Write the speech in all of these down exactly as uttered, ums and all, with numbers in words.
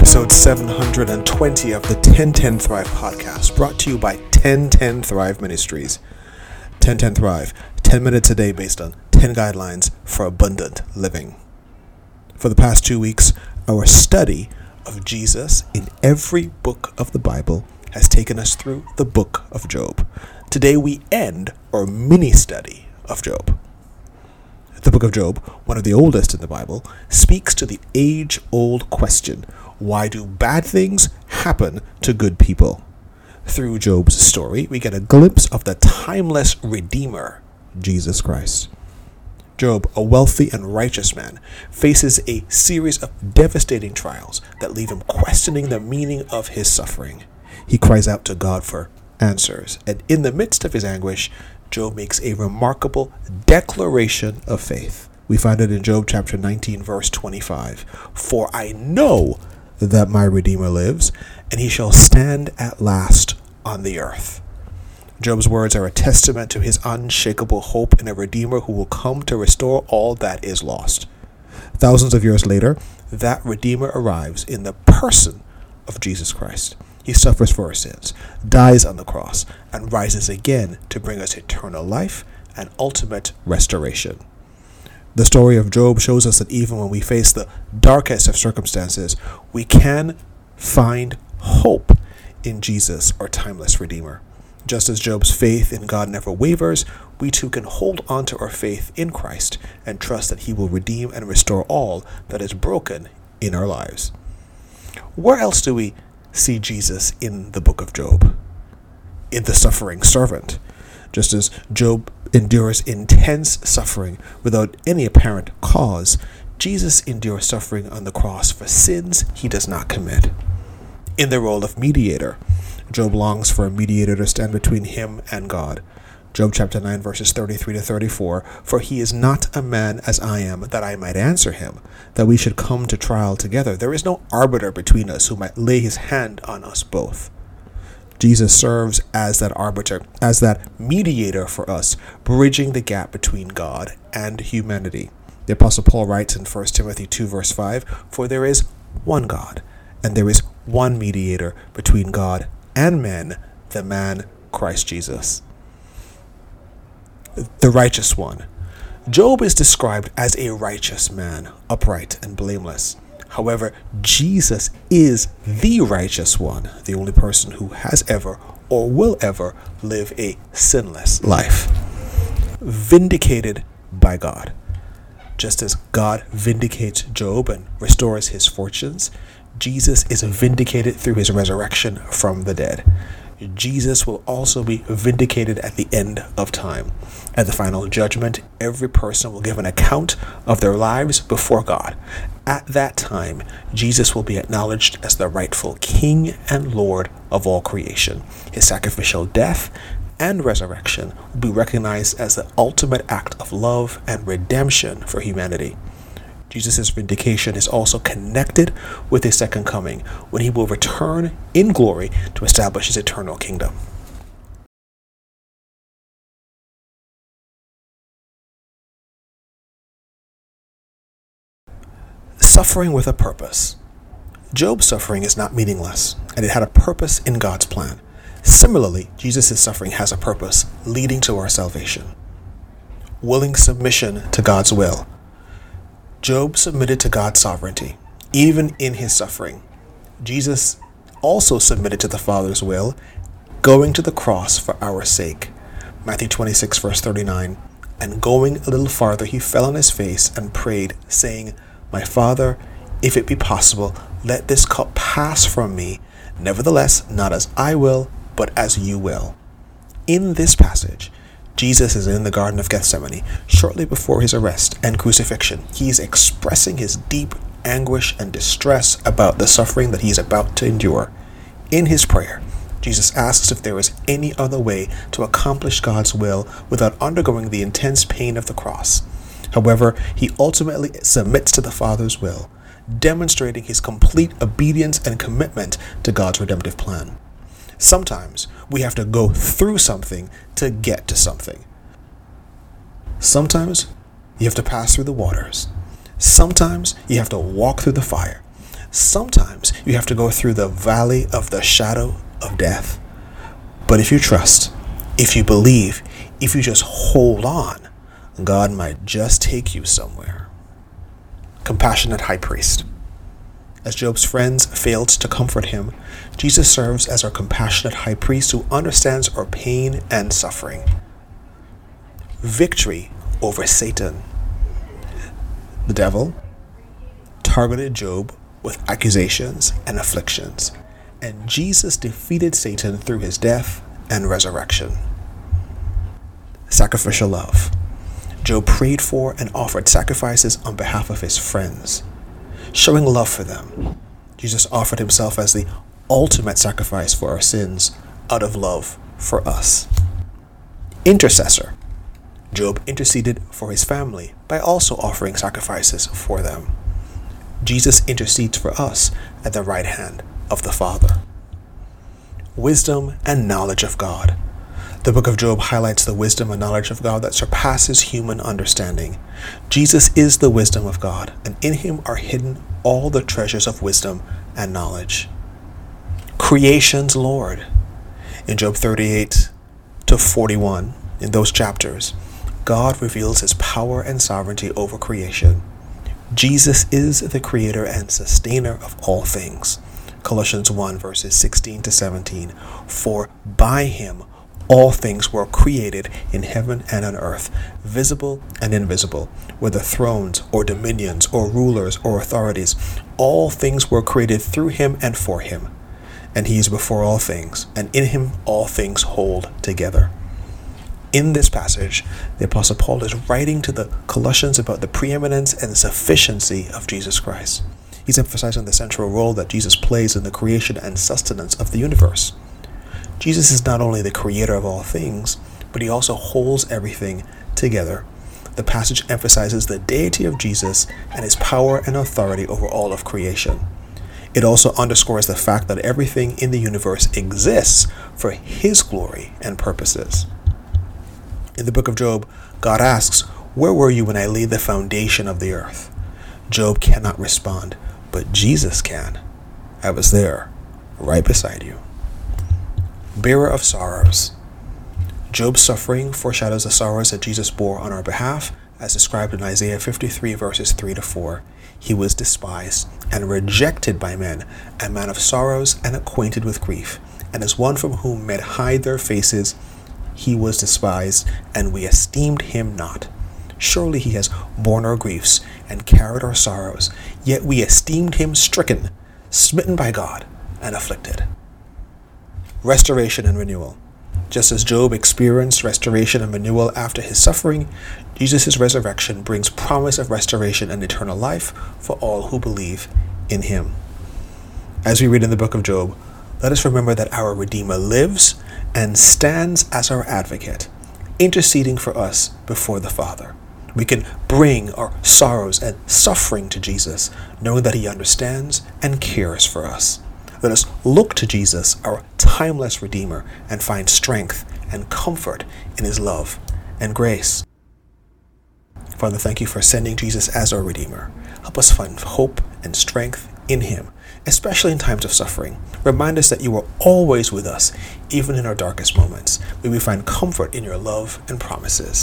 episode seven hundred twenty of the ten ten Thrive podcast, brought to you by ten ten Thrive Ministries. ten ten Thrive, ten minutes a day based on ten guidelines for abundant living. For the past two weeks, our study of Jesus in every book of the Bible has taken us through the book of Job. Today we end our mini-study of Job. The book of Job, one of the oldest in the Bible, speaks to the age-old question, why do bad things happen to good people? Through Job's story, we get a glimpse of the timeless Redeemer, Jesus Christ. Job, a wealthy and righteous man, faces a series of devastating trials that leave him questioning the meaning of his suffering. He cries out to God for answers, and in the midst of his anguish, Job makes a remarkable declaration of faith. We find it in Job chapter nineteen, verse twenty-five. For I know that my Redeemer lives, and he shall stand at last on the earth. Job's words are a testament to his unshakable hope in a Redeemer who will come to restore all that is lost. Thousands of years later, that Redeemer arrives in the person of Jesus Christ. He suffers for our sins, dies on the cross, and rises again to bring us eternal life and ultimate restoration. The story of Job shows us that even when we face the darkest of circumstances, we can find hope in Jesus, our timeless Redeemer. Just as Job's faith in God never wavers, we too can hold on to our faith in Christ and trust that he will redeem and restore all that is broken in our lives. Where else do we see Jesus in the book of Job? In the suffering servant. Just as Job endures intense suffering without any apparent cause, Jesus endures suffering on the cross for sins he does not commit. In the role of mediator, Job longs for a mediator to stand between him and God. Job chapter nine, verses thirty-three to thirty-four, for he is not a man as I am, that I might answer him, that we should come to trial together. There is no arbiter between us who might lay his hand on us both. Jesus serves as that arbiter, as that mediator for us, bridging the gap between God and humanity. The Apostle Paul writes in First Timothy two, verse five, for there is one God, and there is one mediator between God and men, the man Christ Jesus. The righteous one. Job is described as a righteous man, upright and blameless. However, Jesus is the righteous one, the only person who has ever or will ever live a sinless life. Vindicated by God. Just as God vindicates Job and restores his fortunes, Jesus is vindicated through his resurrection from the dead. Jesus will also be vindicated at the end of time. At the final judgment, every person will give an account of their lives before God. At that time, Jesus will be acknowledged as the rightful King and Lord of all creation. His sacrificial death and resurrection will be recognized as the ultimate act of love and redemption for humanity. Jesus' vindication is also connected with his second coming, when he will return in glory to establish his eternal kingdom. Suffering with a purpose. Job's suffering is not meaningless, and it had a purpose in God's plan. Similarly, Jesus' suffering has a purpose leading to our salvation. Willing submission to God's will. Job submitted to God's sovereignty, even in his suffering. Jesus also submitted to the Father's will, going to the cross for our sake. Matthew twenty-six, verse thirty-nine, and going a little farther, he fell on his face and prayed, saying, my Father, if it be possible, let this cup pass from me. Nevertheless, not as I will, but as you will. In this passage, Jesus is in the Garden of Gethsemane shortly before his arrest and crucifixion. He is expressing his deep anguish and distress about the suffering that he is about to endure. In his prayer, Jesus asks if there is any other way to accomplish God's will without undergoing the intense pain of the cross. However, he ultimately submits to the Father's will, demonstrating his complete obedience and commitment to God's redemptive plan. Sometimes we have to go through something to get to something. Sometimes you have to pass through the waters. Sometimes you have to walk through the fire. Sometimes you have to go through the valley of the shadow of death. But if you trust, if you believe, if you just hold on, God might just take you somewhere. Compassionate high priest. As Job's friends failed to comfort him, Jesus serves as our compassionate high priest who understands our pain and suffering. Victory over Satan. The devil targeted Job with accusations and afflictions, and Jesus defeated Satan through his death and resurrection. Sacrificial love. Job prayed for and offered sacrifices on behalf of his friends, showing love for them. Jesus offered himself as the ultimate sacrifice for our sins out of love for us. Intercessor. Job interceded for his family by also offering sacrifices for them. Jesus intercedes for us at the right hand of the Father. Wisdom and knowledge of God. The book of Job highlights the wisdom and knowledge of God that surpasses human understanding. Jesus is the wisdom of God, and in him are hidden all the treasures of wisdom and knowledge. Creation's Lord. In Job thirty-eight to forty-one, in those chapters, God reveals his power and sovereignty over creation. Jesus is the creator and sustainer of all things. Colossians one verses sixteen to seventeen. For by him all things were created in heaven and on earth, visible and invisible, whether thrones or dominions or rulers or authorities. All things were created through him and for him. And he is before all things, and in him all things hold together. In this passage, the Apostle Paul is writing to the Colossians about the preeminence and sufficiency of Jesus Christ. He's emphasizing the central role that Jesus plays in the creation and sustenance of the universe. Jesus is not only the creator of all things, but he also holds everything together. The passage emphasizes the deity of Jesus and his power and authority over all of creation. It also underscores the fact that everything in the universe exists for his glory and purposes. In the book of Job, God asks, "Where were you when I laid the foundation of the earth?" Job cannot respond, but Jesus can. "I was there, right beside you." Bearer of sorrows. Job's suffering foreshadows the sorrows that Jesus bore on our behalf, as described in Isaiah fifty-three verses three to four. He was despised and rejected by men, a man of sorrows and acquainted with grief, and as one from whom men hide their faces, he was despised, and we esteemed him not. Surely he has borne our griefs and carried our sorrows, yet we esteemed him stricken, smitten by God, and afflicted. Restoration and renewal. Just as Job experienced restoration and renewal after his suffering, Jesus' resurrection brings promise of restoration and eternal life for all who believe in him. As we read in the book of Job, let us remember that our Redeemer lives and stands as our advocate, interceding for us before the Father. We can bring our sorrows and suffering to Jesus, knowing that he understands and cares for us. Let us look to Jesus, our timeless Redeemer, and find strength and comfort in his love and grace. Father, thank you for sending Jesus as our Redeemer. Help us find hope and strength in him, especially in times of suffering. Remind us that you are always with us, even in our darkest moments. May we find comfort in your love and promises.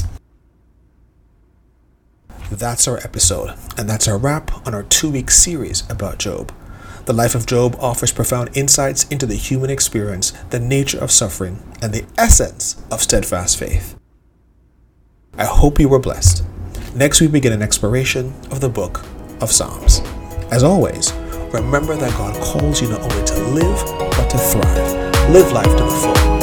That's our episode, and that's our wrap on our two-week series about Job. The life of Job offers profound insights into the human experience, the nature of suffering, and the essence of steadfast faith. I hope you were blessed. Next we begin an exploration of the book of Psalms. As always, remember that God calls you not only to live, but to thrive. Live life to the full.